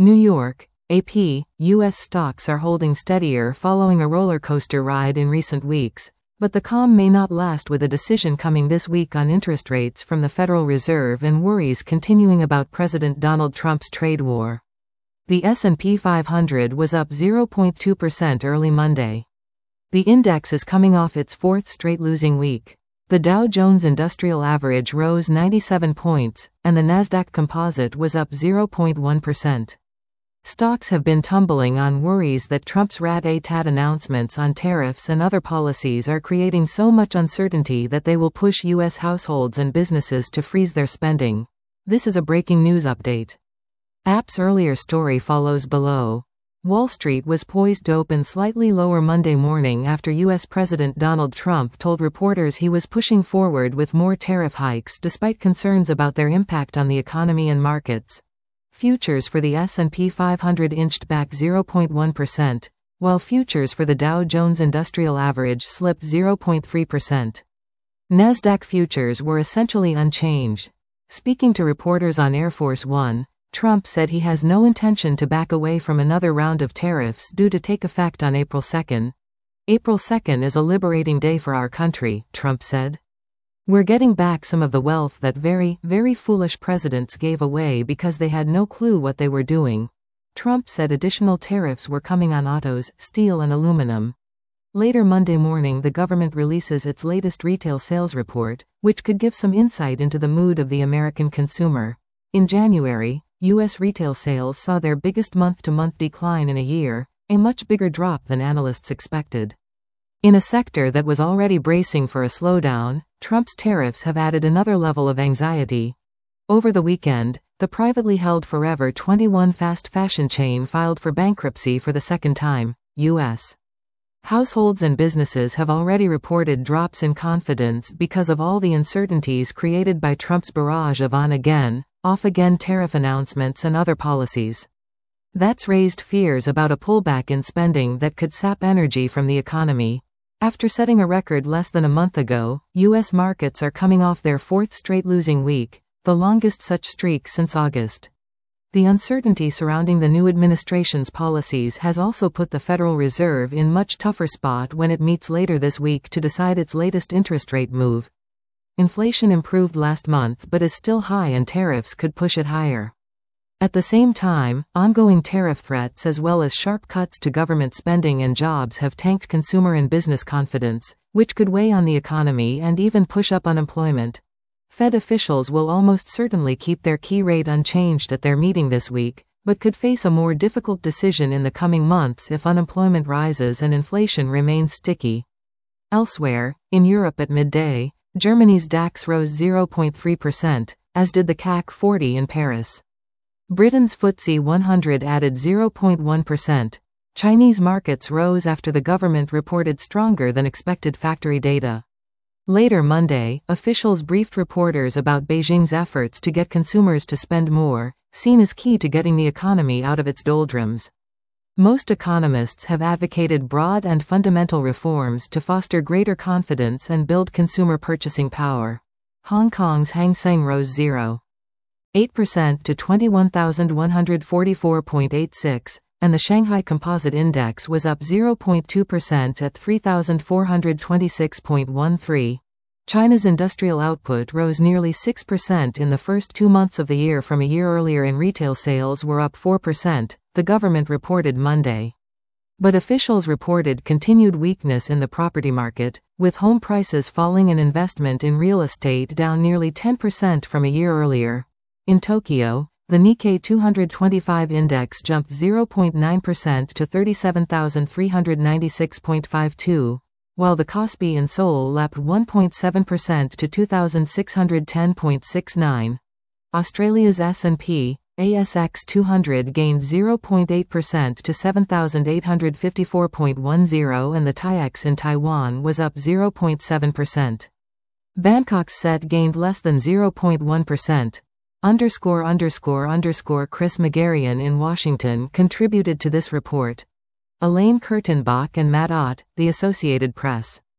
New York, AP, U.S. stocks are holding steadier following a roller coaster ride in recent weeks, but the calm may not last with a decision coming this week on interest rates from the Federal Reserve and worries continuing about President Donald Trump's trade war. The S&P 500 was up 0.2% early Monday. The index is coming off its fourth straight losing week. The Dow Jones Industrial Average rose 97 points, and the Nasdaq Composite was up 0.1%. Stocks have been tumbling on worries that Trump's rat-a-tat announcements on tariffs and other policies are creating so much uncertainty that they will push U.S. households and businesses to freeze their spending. This is a breaking news update. App's earlier story follows below. Wall Street was poised to open slightly lower Monday morning after U.S. President Donald Trump told reporters he was pushing forward with more tariff hikes despite concerns about their impact on the economy and markets. Futures for the S&P 500 inched back 0.1%, while futures for the Dow Jones Industrial Average slipped 0.3%. Nasdaq futures were essentially unchanged. Speaking to reporters on Air Force One, Trump said he has no intention to back away from another round of tariffs due to take effect on April 2nd. April 2nd is a liberating day for our country, Trump said. We're getting back some of the wealth that very, very foolish presidents gave away because they had no clue what they were doing. Trump said additional tariffs were coming on autos, steel and aluminum. Later Monday morning the government releases its latest retail sales report, which could give some insight into the mood of the American consumer. In January, U.S. retail sales saw their biggest month-to-month decline in a year, a much bigger drop than analysts expected. In a sector that was already bracing for a slowdown, Trump's tariffs have added another level of anxiety. Over the weekend, the privately held Forever 21 fast fashion chain filed for bankruptcy for the second time. U.S. households and businesses have already reported drops in confidence because of all the uncertainties created by Trump's barrage of on-again, off-again tariff announcements and other policies. That's raised fears about a pullback in spending that could sap energy from the economy. After setting a record less than a month ago, U.S. markets are coming off their fourth straight losing week, the longest such streak since August. The uncertainty surrounding the new administration's policies has also put the Federal Reserve in much tougher spot when it meets later this week to decide its latest interest rate move. Inflation improved last month but is still high and tariffs could push it higher. At the same time, ongoing tariff threats as well as sharp cuts to government spending and jobs have tanked consumer and business confidence, which could weigh on the economy and even push up unemployment. Fed officials will almost certainly keep their key rate unchanged at their meeting this week, but could face a more difficult decision in the coming months if unemployment rises and inflation remains sticky. Elsewhere, in Europe at midday, Germany's DAX rose 0.3%, as did the CAC 40 in Paris. Britain's FTSE 100 added 0.1%. Chinese markets rose after the government reported stronger than expected factory data. Later Monday, officials briefed reporters about Beijing's efforts to get consumers to spend more, seen as key to getting the economy out of its doldrums. Most economists have advocated broad and fundamental reforms to foster greater confidence and build consumer purchasing power. Hong Kong's Hang Seng rose 0.8% to 21,144.86, and the Shanghai Composite Index was up 0.2% at 3,426.13. China's industrial output rose nearly 6% in the first 2 months of the year from a year earlier, and retail sales were up 4%, the government reported Monday. But officials reported continued weakness in the property market, with home prices falling and investment in real estate down nearly 10% from a year earlier. In Tokyo, the Nikkei 225 index jumped 0.9% to 37,396.52, while the Kospi in Seoul leapt 1.7% to 2,610.69. Australia's S&P ASX 200 gained 0.8% to 7,854.10, and the TAIEX in Taiwan was up 0.7%. Bangkok's SET gained less than 0.1%. Chris Magarian in Washington contributed to this report. Elaine Kurtenbach and Matt Ott, The Associated Press.